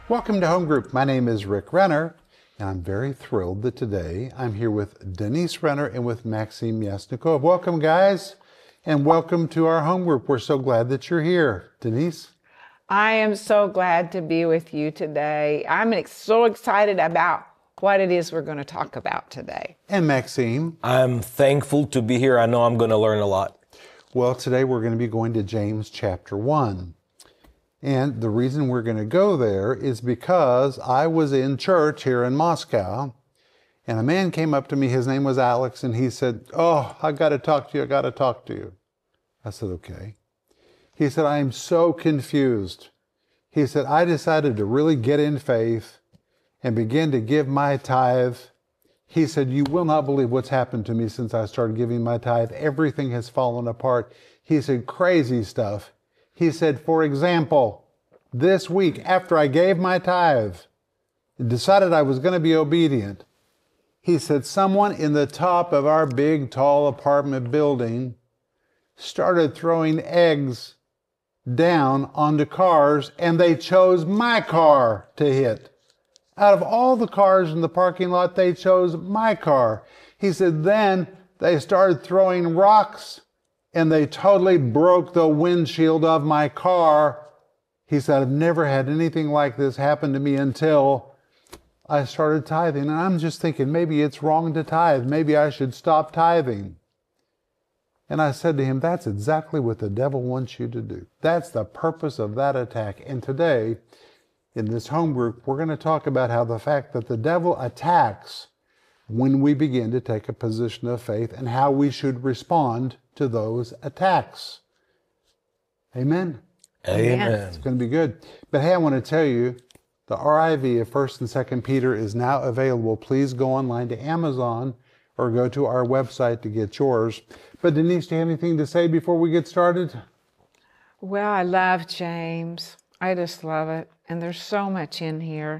Welcome to Home Group. My name is Rick Renner, and I'm very thrilled that today I'm here with Denise Renner and with Maxime Yasnikov. Welcome, guys, and welcome to our Home Group. We're so glad that you're here. Denise? I am so glad to be with you today. I'm so excited about what it is we're going to talk about today. And Maxime? I'm thankful to be here. I know I'm going to learn a lot. Well, today we're going to be going to James chapter 1. And the reason we're going to go there is because I was in church here in Moscow, and a man came up to me. His name was Alex, and he said, "Oh, I got to talk to you. I got to talk to you." I said, "Okay." He said, "I am so confused." He said, "I decided to really get in faith and begin to give my tithe." He said, "You will not believe what's happened to me since I started giving my tithe. Everything has fallen apart." He said, "Crazy stuff." He said, "For example, this week after I gave my tithe, decided I was going to be obedient," he said, "someone in the top of our big, tall apartment building started throwing eggs down onto cars, and they chose my car to hit. Out of all the cars in the parking lot, they chose my car." He said, "Then they started throwing rocks, and they totally broke the windshield of my car." He said, "I've never had anything like this happen to me until I started tithing." And I'm just thinking, maybe it's wrong to tithe. Maybe I should stop tithing. And I said to him, that's exactly what the devil wants you to do. That's the purpose of that attack. And today, in this home group, we're going to talk about how the fact that the devil attacks when we begin to take a position of faith and how we should respond to those attacks. Amen? Amen. It's going to be good. But hey, I want to tell you, the RIV of 1st and 2nd Peter is now available. Please go online to Amazon or go to our website to get yours. But Denise, do you have anything to say before we get started? Well, I love James. I just love it. And there's so much in here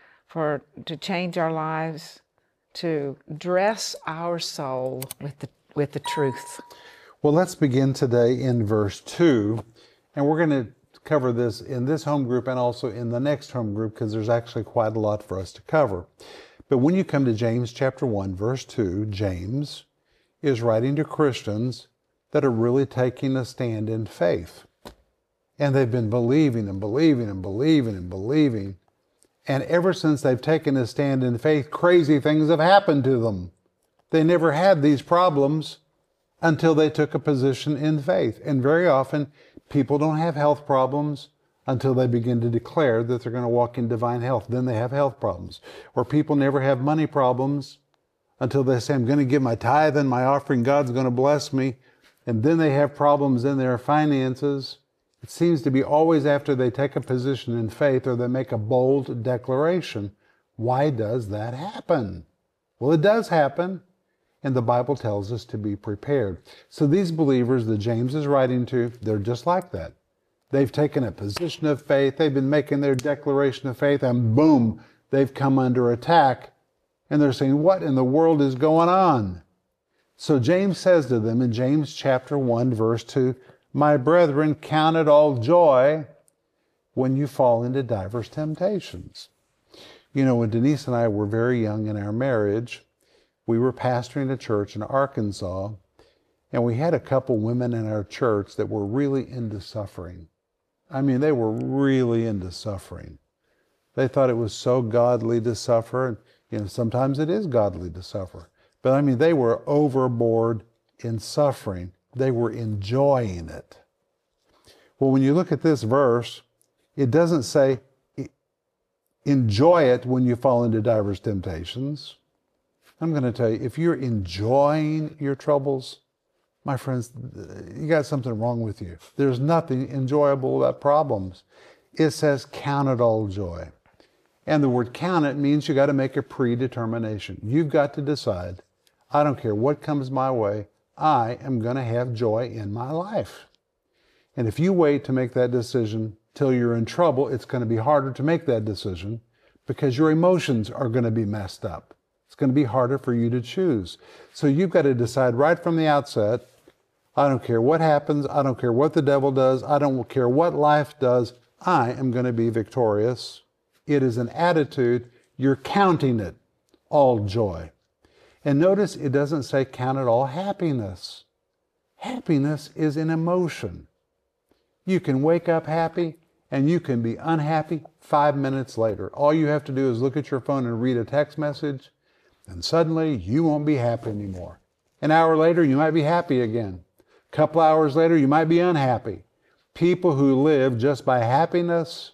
to change our lives, to dress our soul with the truth. Well, let's begin today in verse 2. And we're going to cover this in this home group and also in the next home group because there's actually quite a lot for us to cover. But when you come to James chapter 1, verse 2, James is writing to Christians that are really taking a stand in faith. And they've been believing and believing and believing and believing. And ever since they've taken a stand in faith, crazy things have happened to them. They never had these problems until they took a position in faith. And very often, people don't have health problems until they begin to declare that they're going to walk in divine health. Then they have health problems. Or people never have money problems until they say, "I'm going to give my tithe and my offering. God's going to bless me." And then they have problems in their finances. It seems to be always after they take a position in faith or they make a bold declaration. Why does that happen? Well, it does happen. And the Bible tells us to be prepared. So these believers that James is writing to, they're just like that. They've taken a position of faith. They've been making their declaration of faith, and boom, they've come under attack. And they're saying, what in the world is going on? So James says to them in James chapter 1, verse 2, "My brethren, count it all joy when you fall into diverse temptations." You know, when Denise and I were very young in our marriage, we were pastoring a church in Arkansas, and we had a couple women in our church that were really into suffering. I mean, they were really into suffering. They thought it was so godly to suffer. And, you know, sometimes it is godly to suffer. But I mean, they were overboard in suffering. They were enjoying it. Well, when you look at this verse, it doesn't say, enjoy it when you fall into diverse temptations. I'm going to tell you, if you're enjoying your troubles, my friends, you got something wrong with you. There's nothing enjoyable about problems. It says, count it all joy. And the word count it means you got to make a predetermination. You've got to decide, I don't care what comes my way, I am going to have joy in my life. And if you wait to make that decision till you're in trouble, it's going to be harder to make that decision because your emotions are going to be messed up. It's going to be harder for you to choose. So you've got to decide right from the outset, I don't care what happens, I don't care what the devil does, I don't care what life does, I am going to be victorious It is an attitude. You're counting it all joy. And notice it doesn't say count it all happiness. Happiness is an emotion. You can wake up happy and you can be unhappy 5 minutes later. All you have to do is look at your phone and read a text message, and suddenly you won't be happy anymore. An hour later, you might be happy again. A couple hours later, you might be unhappy. People who live just by happiness,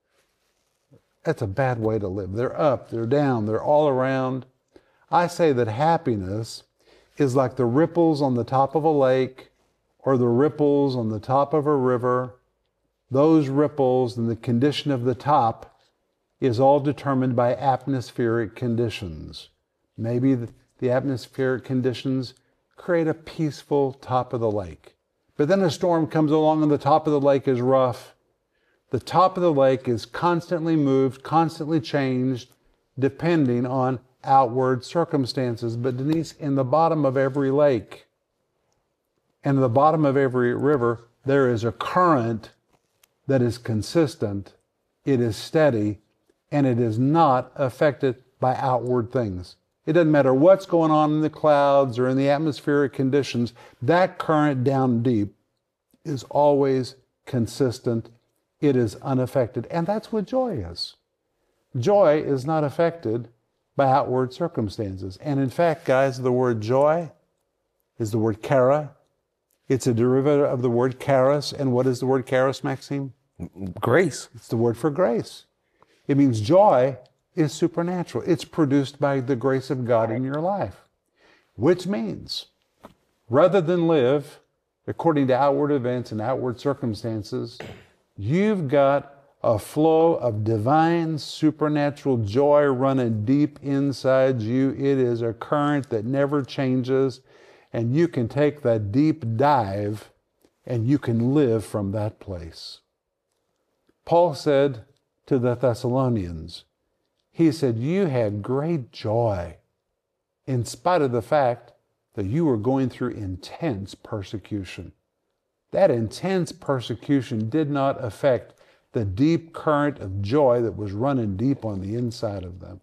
that's a bad way to live. They're up, they're down, they're all around. I say that happiness is like the ripples on the top of a lake or the ripples on the top of a river. Those ripples and the condition of the top is all determined by atmospheric conditions. Maybe the atmospheric conditions create a peaceful top of the lake. But then a storm comes along and the top of the lake is rough. The top of the lake is constantly moved, constantly changed, depending on outward circumstances. But Denise, in the bottom of every lake and in the bottom of every river, there is a current that is consistent, it is steady, and it is not affected by outward things. It doesn't matter what's going on in the clouds or in the atmospheric conditions, that current down deep is always consistent. It is unaffected. And that's what joy is. Joy is not affected by outward circumstances. And in fact, guys, the word joy is the word chara. It's a derivative of the word charis. And what is the word charis, Maxime? Grace. It's the word for grace. It means joy is supernatural. It's produced by the grace of God in your life. Which means, rather than live according to outward events and outward circumstances, you've got a flow of divine supernatural joy running deep inside you. It is a current that never changes, and you can take that deep dive and you can live from that place. Paul said to the Thessalonians, he said, you had great joy in spite of the fact that you were going through intense persecution. That intense persecution did not affect the deep current of joy that was running deep on the inside of them.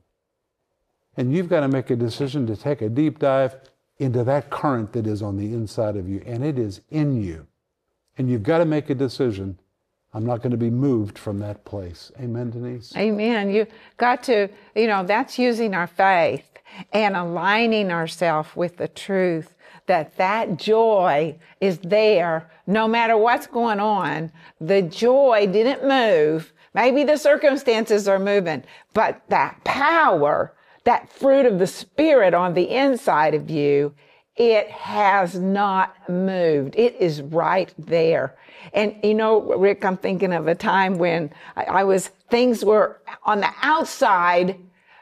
And you've got to make a decision to take a deep dive into that current that is on the inside of you, and it is in you. And you've got to make a decision. I'm not going to be moved from that place. Amen, Denise? Amen. You got to, that's using our faith and aligning ourselves with the truth that joy is there no matter what's going on. The joy didn't move. Maybe the circumstances are moving, but that power, that fruit of the Spirit on the inside of you, it has not moved. It is right there. And Rick, I'm thinking of a time when things were on the outside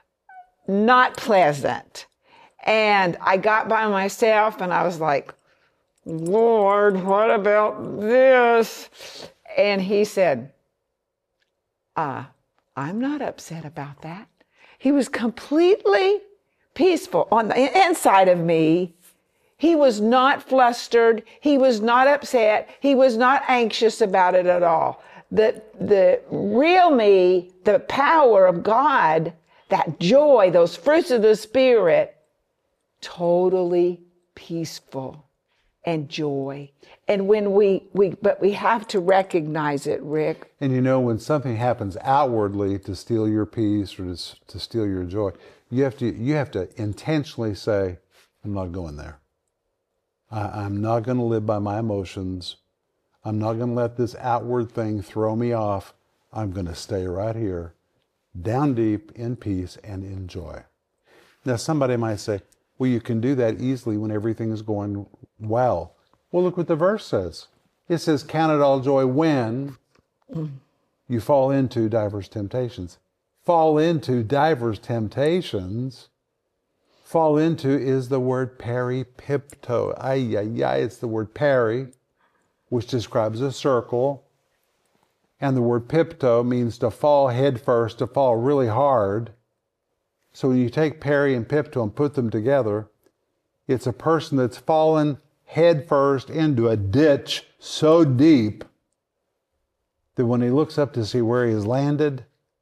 not pleasant. And I got by myself and I was like, Lord, what about this? And he said, I'm not upset about that. He was completely peaceful on the inside of me. He was not flustered. He was not upset. He was not anxious about it at all. The real me, the power of God, that joy, those fruits of the Spirit, totally peaceful and joy. And when but we have to recognize it, Rick. And when something happens outwardly to steal your peace or to steal your joy, you have to intentionally say, I'm not going there. I'm not going to live by my emotions. I'm not going to let this outward thing throw me off. I'm going to stay right here, down deep in peace and in joy. Now, somebody might say, well, you can do that easily when everything is going well. Well, look what the verse says. It says, count it all joy when you fall into diverse temptations. Fall into diverse temptations. Fall into is the word peripipto. It's the word peri, which describes a circle. And the word pipto means to fall head first, to fall really hard. So when you take peri and pipto and put them together, it's a person that's fallen head first into a ditch so deep that when he looks up to see where he has landed,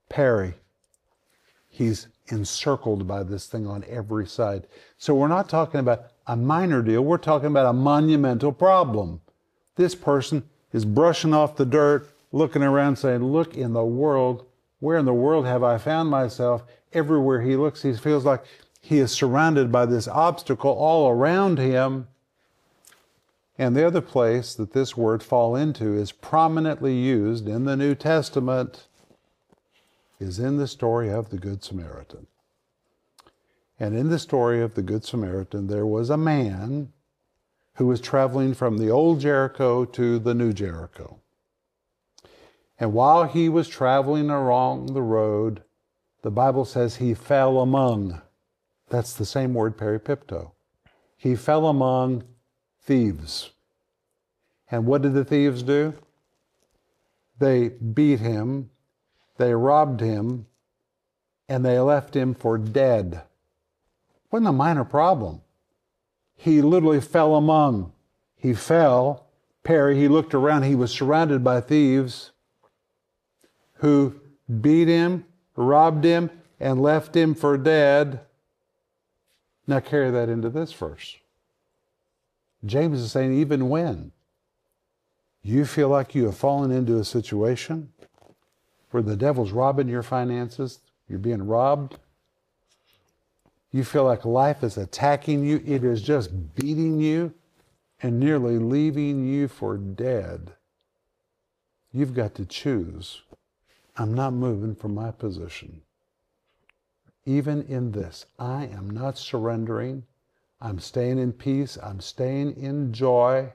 Perry. He's encircled by this thing on every side. So we're not talking about a minor deal. We're talking about a monumental problem. This person is brushing off the dirt, looking around saying, look in the world, where in the world have I found myself? Everywhere he looks, he feels like he is surrounded by this obstacle all around him. And the other place that this word fall into is prominently used in the New Testament is in the story of the Good Samaritan. And in the story of the Good Samaritan, there was a man who was traveling from the old Jericho to the new Jericho. And while he was traveling along the road, the Bible says he fell among, that's the same word, peripipto. He fell among thieves. And what did the thieves do? They beat him, they robbed him, and they left him for dead. Wasn't a minor problem. He literally fell among. He fell. Perry, he looked around. He was surrounded by thieves who beat him, robbed him, and left him for dead. Now carry that into this verse. James is saying, even when you feel like you have fallen into a situation where the devil's robbing your finances, you're being robbed, you feel like life is attacking you, it is just beating you and nearly leaving you for dead, you've got to choose. I'm not moving from my position. Even in this, I am not surrendering. I'm staying in peace. I'm staying in joy.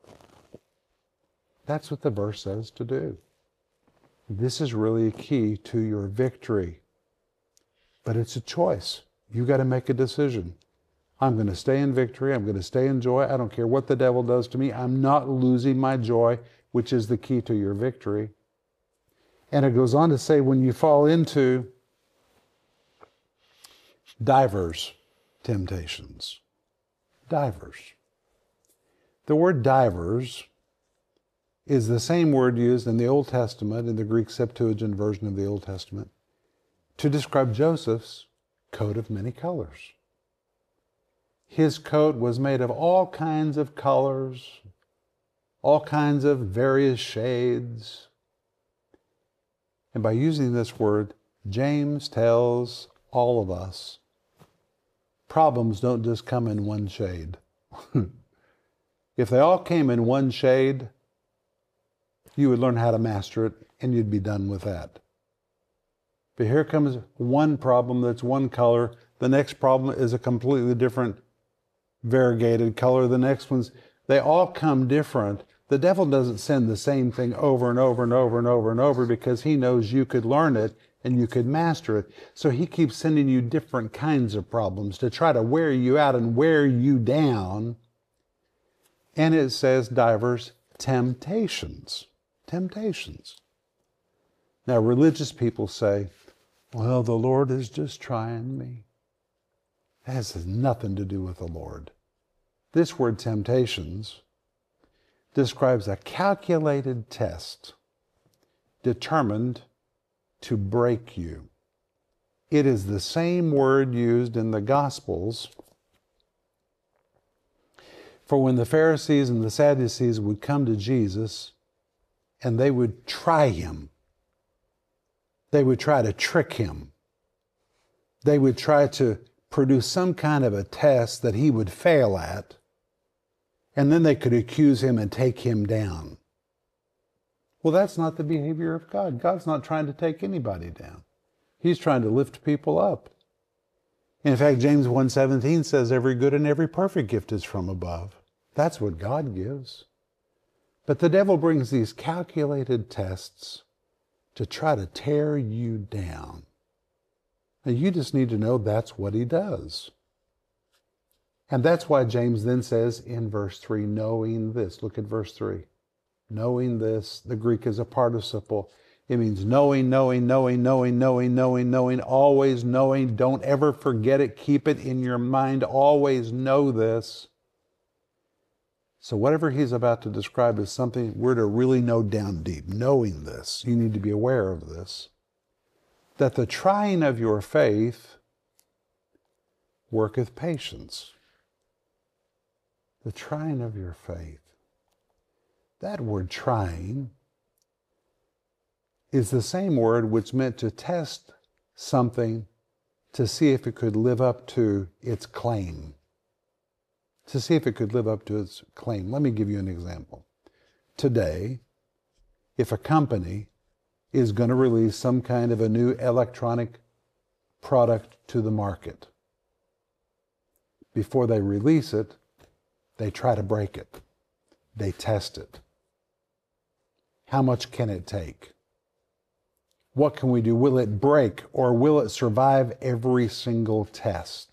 That's what the verse says to do. This is really a key to your victory. But it's a choice. You got to make a decision. I'm going to stay in victory. I'm going to stay in joy. I don't care what the devil does to me. I'm not losing my joy, which is the key to your victory. And it goes on to say, when you fall into divers temptations. Divers. The word divers is the same word used in the Old Testament, in the Greek Septuagint version of the Old Testament, to describe Joseph's coat of many colors. His coat was made of all kinds of colors, all kinds of various shades. And by using this word, James tells all of us, problems don't just come in one shade. If they all came in one shade, you would learn how to master it and you'd be done with that. But here comes one problem that's one color. The next problem is a completely different variegated color. The next ones, they all come different. The devil doesn't send the same thing over and over and over and over and over because he knows you could learn it and you could master it. So he keeps sending you different kinds of problems to try to wear you out and wear you down. And it says divers temptations. Temptations. Now, religious people say, well, the Lord is just trying me. That has nothing to do with the Lord. This word temptations describes a calculated test determined to break you. It is the same word used in the Gospels for when the Pharisees and the Sadducees would come to Jesus and they would try him. They would try to trick him. They would try to produce some kind of a test that he would fail at, and then they could accuse him and take him down. Well, that's not the behavior of God. God's not trying to take anybody down. He's trying to lift people up. In fact, James 1:17 says, every good and every perfect gift is from above. That's what God gives. But the devil brings these calculated tests to try to tear you down. And you just need to know that's what he does. And that's why James then says in verse 3, knowing this. Look at verse 3. Knowing this, the Greek is a participle. It means knowing, always knowing. Don't ever forget it. Keep it in your mind. Always know this. So whatever he's about to describe is something we're to really know down deep. Knowing this. You need to be aware of this. that the trying of your faith worketh patience. The trying of your faith. That word trying is the same word which meant to test something to see if it could live up to its claim. To see if it could live up to its claim. Let me give you an example. Today, if a company is going to release some kind of a new electronic product to the market, before they release it, they try to break it. They test it. How much can it take? What can we do? Will it break or will it survive every single test?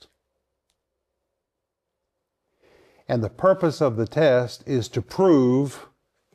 And the purpose of the test is to prove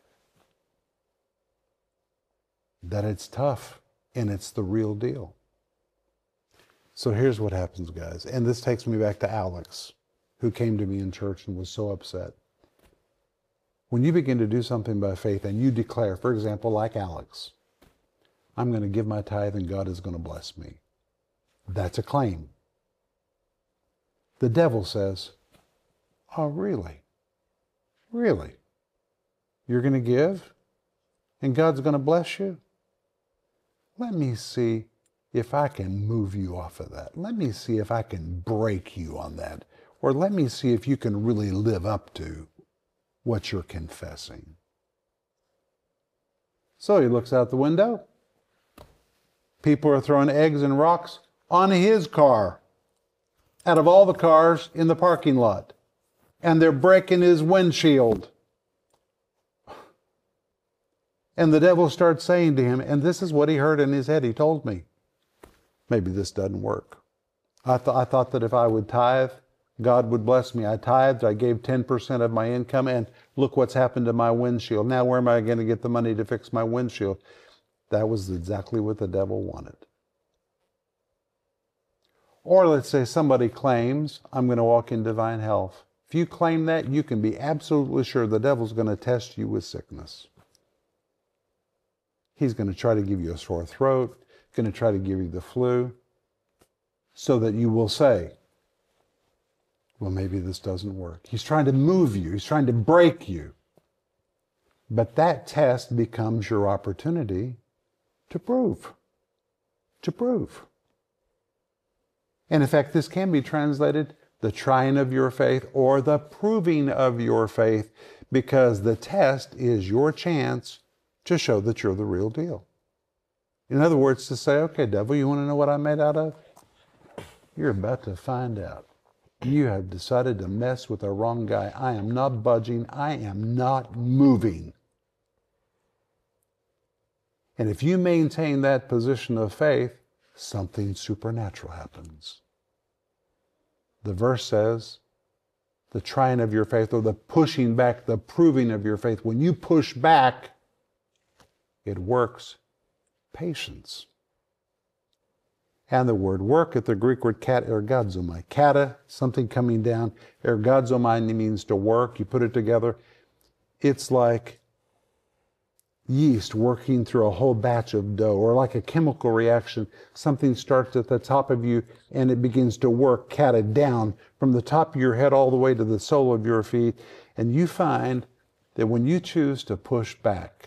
that it's tough and it's the real deal. So here's what happens, guys. And this takes me back to Alex, who came to me in church and was so upset. When you begin to do something by faith and you declare, for example, like Alex, I'm going to give my tithe and God is going to bless me. That's a claim. The devil says, oh, really? Really? You're going to give and God's going to bless you? Let me see if I can move you off of that. Let me see if I can break you on that. Or let me see if you can really live up to what you're confessing. So he looks out the window. People are throwing eggs and rocks on his car out of all the cars in the parking lot. And they're breaking his windshield. And the devil starts saying to him, and this is what he heard in his head. He told me, maybe this doesn't work. I thought that if I would tithe, God would bless me. I tithed, I gave 10% of my income, and look what's happened to my windshield. Now where am I going to get the money to fix my windshield? That was exactly what the devil wanted. Or let's say somebody claims, I'm going to walk in divine health. If you claim that, you can be absolutely sure the devil's going to test you with sickness. He's going to try to give you a sore throat, going to try to give you the flu, so that you will say, well, maybe this doesn't work. He's trying to move you. He's trying to break you. But that test becomes your opportunity to prove. To prove. And in fact, this can be translated the trying of your faith or the proving of your faith, because the test is your chance to show that you're the real deal. In other words, to say, okay, devil, you want to know what I'm made out of? You're about to find out. You have decided to mess with the wrong guy. I am not budging. I am not moving. And if you maintain that position of faith, something supernatural happens. The verse says, the trying of your faith, or the pushing back, the proving of your faith. When you push back, it works patience. And the word work, at the Greek word kata, ergazomai. Kata, something coming down. Ergazomai means to work. You put it together. It's like yeast working through a whole batch of dough, or like a chemical reaction. Something starts at the top of you and it begins to work, kata, down from the top of your head all the way to the sole of your feet. And you find that when you choose to push back,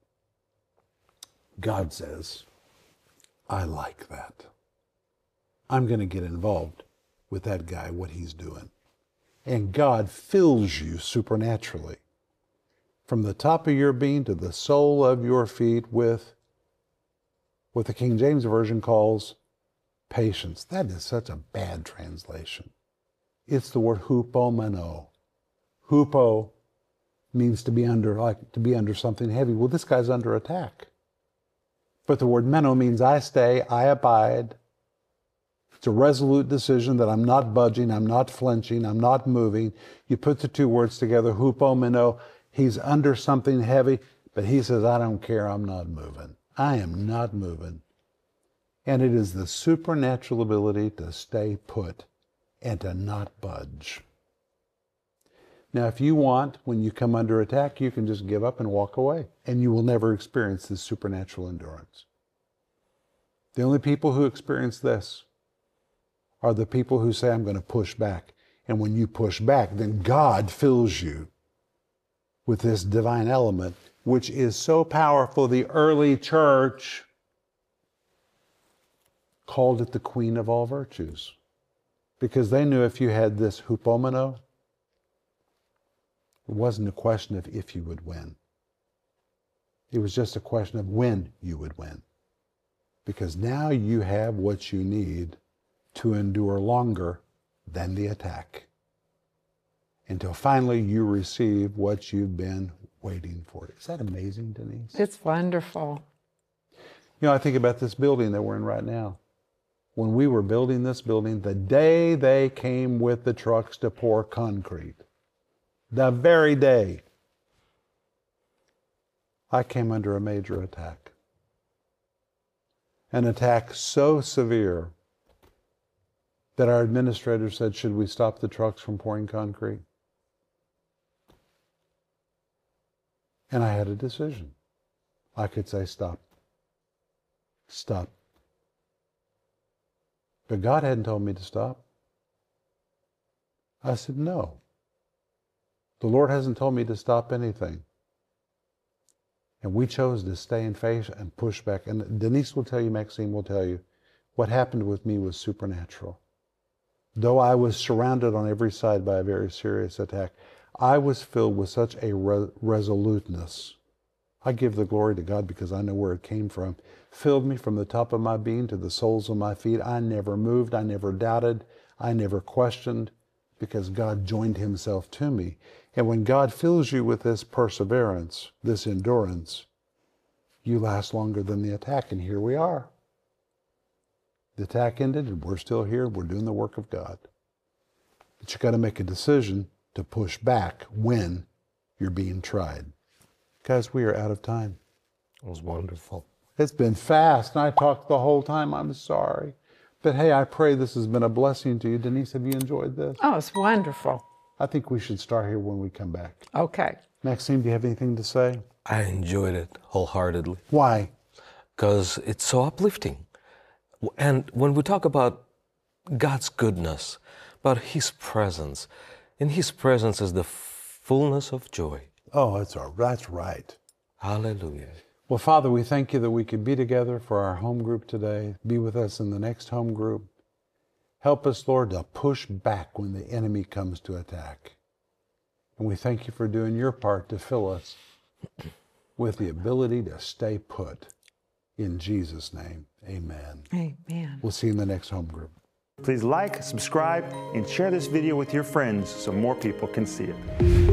God says, I like that. I'm going to get involved with that guy, what he's doing. And God fills you supernaturally from the top of your being to the sole of your feet with what the King James Version calls patience. That is such a bad translation. It's the word hupomeno. Hupo means to be under, like to be under something heavy. Well, this guy's under attack. But the word meno means I stay, I abide. It's a resolute decision that I'm not budging, I'm not flinching, I'm not moving. You put the two words together, hupomeno. He's under something heavy, but he says, I don't care, I'm not moving. I am not moving. And it is the supernatural ability to stay put and to not budge. Now, if you want, when you come under attack, you can just give up and walk away, and you will never experience this supernatural endurance. The only people who experience this are the people who say, I'm going to push back. And when you push back, then God fills you with this divine element, which is so powerful. The early church called it the queen of all virtues, because they knew if you had this hupomeno, it wasn't a question of if you would win. It was just a question of when you would win. Because now you have what you need to endure longer than the attack, until finally you receive what you've been waiting for. Is that amazing, Denise? It's wonderful. You know, I think about this building that we're in right now. When we were building this building, the day they came with the trucks to pour concrete, the very day, I came under a major attack. An attack so severe that our administrator said, should we stop the trucks from pouring concrete? And I had a decision. I could say, stop. Stop. But God hadn't told me to stop. I said, no. The Lord hasn't told me to stop anything. And we chose to stay in faith and push back. And Denise will tell you, Maxine will tell you, what happened with me was supernatural. Though I was surrounded on every side by a very serious attack, I was filled with such a resoluteness. I give the glory to God because I know where it came from. Filled me from the top of my being to the soles of my feet. I never moved. I never doubted. I never questioned, because God joined himself to me. And when God fills you with this perseverance, this endurance, you last longer than the attack. And here we are. The attack ended and we're still here. We're doing the work of God. But you've got to make a decision to push back when you're being tried. Guys, we are out of time. It was wonderful. It's been fast, and I talked the whole time. I'm sorry. But hey, I pray this has been a blessing to you. Denise, have you enjoyed this? Oh, it's wonderful. I think we should start here when we come back. Okay. Maxime, do you have anything to say? I enjoyed it wholeheartedly Why? because it's so uplifting. And when we talk about God's goodness, about His presence, in His presence is the fullness of joy. Oh, that's right. Hallelujah. Well, Father, we thank you that we could be together for our home group today. Be with us in the next home group. Help us, Lord, to push back when the enemy comes to attack. And we thank you for doing your part to fill us with the ability to stay put. In Jesus' name, amen. Amen. We'll see you in the next home group. Please like, subscribe, and share this video with your friends so more people can see it.